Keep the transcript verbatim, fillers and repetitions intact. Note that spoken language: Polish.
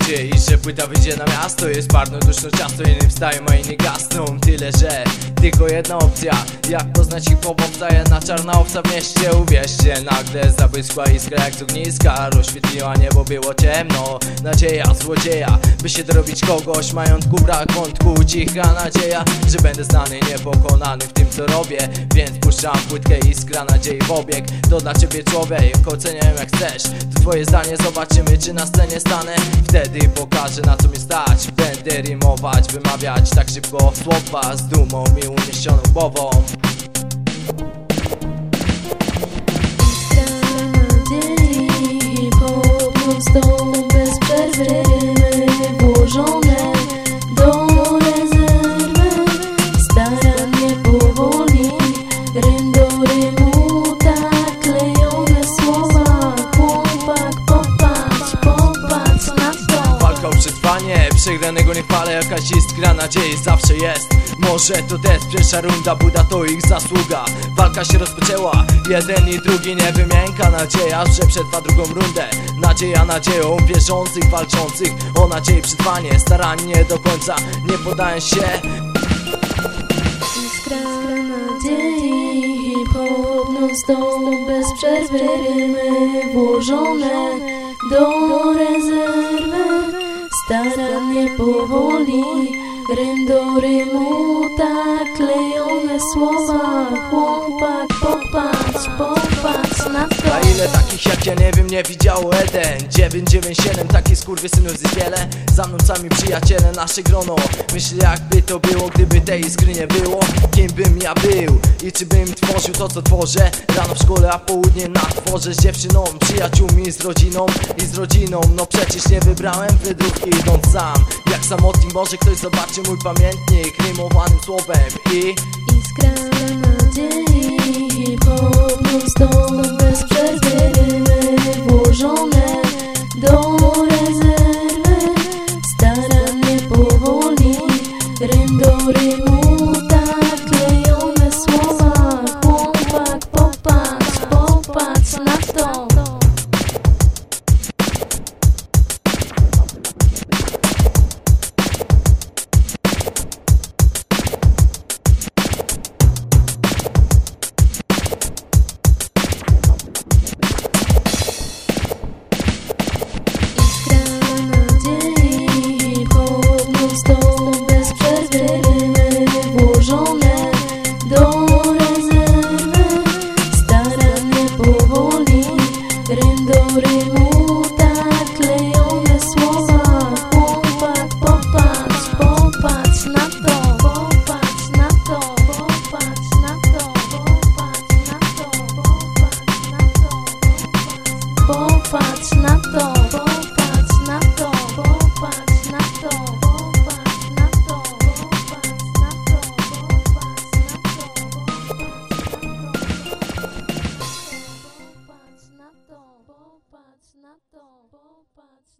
się i że płyta wyjdzie na miasto. Jest parno, duszno ciasto, inni wstają, a inni gasną. Tyle, że tylko jedna opcja, jak poznać hip-hopowca. Jedna czarna owca w mieście, uwierzcie. Nagle zabłysła iskra jak z ogniska, rozświetliła niebo, było ciemno. Nadzieja złodzieja, by się dorobić kogoś. Majątku brak wątku, cicha nadzieja, że będę znany, niepokonany w tym co robię. Więc puszczam płytkę, iskra nadziei w obieg. To dla ciebie człowiek, oceniam jak chcesz. To twoje zdanie, zobaczymy czy na scenie stanę. Wtedy pokażę na co mnie stać. Będę rymować, wymawiać tak szybko słowa, z dumą i uniesioną głową. Hip-hop bez przerwy, włożone do rezerwy. Starannie powoli, rym do rymu, tak klejone słowa. Chłopak, popatrz, popatrz na to. Walka o przetrwanie, przegranego nie chwalę. Jakaś iskra nadziei zawsze jest. Może to test, pierwsza runda, Buda to ich zasługa. Walka się rozpoczęła, jeden i drugi nie wymięka. Nadzieja, że przetrwa drugą rundę. Nadzieja nadzieją wierzących, walczących o nadziei przetrwanie. Starannie do końca, nie podają się. Iskra nadziei, hip-hop non-stop bez przerwy, rymy włożone do rezerwy. Starannie powoli, rym do rymu, tak klejone słowa. Chłopak, popatrz, popatrz na to. A ile takich jak ja nie wiem nie widziało Eden. Dziewięć dziewięć siedem, takich skurwysynów jest wiele. Za mną sami przyjaciele, nasze grono. Myślę jakby to było, gdyby tej iskry nie było. Kim bym ja był i czy bym tworzył to co tworzę. Rano w szkole, a południe na dworze. Z dziewczyną, przyjaciółmi, z rodziną i z rodziną. No przecież nie wybrałem wydrówki idąc sam. Jak samotnik może ktoś zobaczy mój pamiętnik rymowanym słowem i iskra nadziei, hip-hop non-stop bez przerwy, rymy włożone do rezerwy. Starannie powoli, rym do rymu, tak klejone słowa. Chłopak, popatrz, popatrz na to. Bez przerwy, rymy włożone do rezerwy. Starannie powoli, rym do rymu, tak klejone słowa. Chłopak, popatrz, popatrz na to. Popatrz na to, popatrz na to, popatrz na to, popatrz na to, popatrz na to, popatrz na to, popatrz na to, popatrz na to, popatrz na to, popatrz na to, popatrz na to, popatrz na to, popatrz na to, popatrz